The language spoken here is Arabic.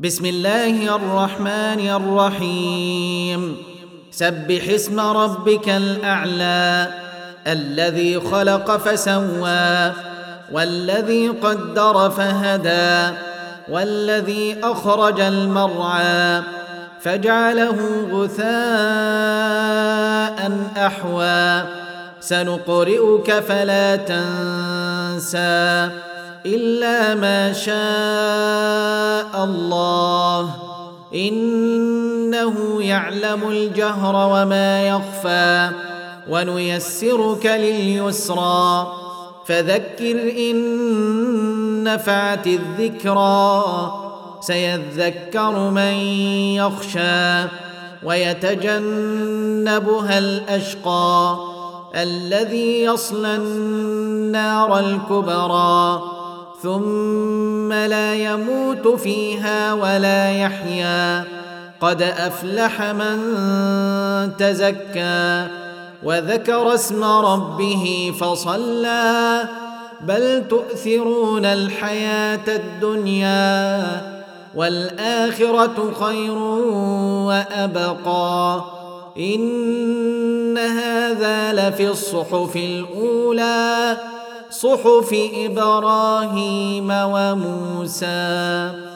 بسم الله الرحمن الرحيم سبح اسم ربك الأعلى الذي خلق فسوى والذي قدر فهدى والذي أخرج المرعى فجعله غثاء أحوى سنقرئك فلا تنسى إلا ما شاء الله إنه يعلم الجهر وما يخفى ونيسرك لليسرى فذكر إن نفعت الذكرى سيذكر من يخشى ويتجنبها الأشقى الذي يصلى النار الكبرى ثم لا يموت فيها ولا يحيا قد أفلح من تزكى وذكر اسم ربه فصلى بل تؤثرون الحياة الدنيا والآخرة خير وأبقى إن هذا لفي الصحف الأولى صحف إبراهيم وموسى.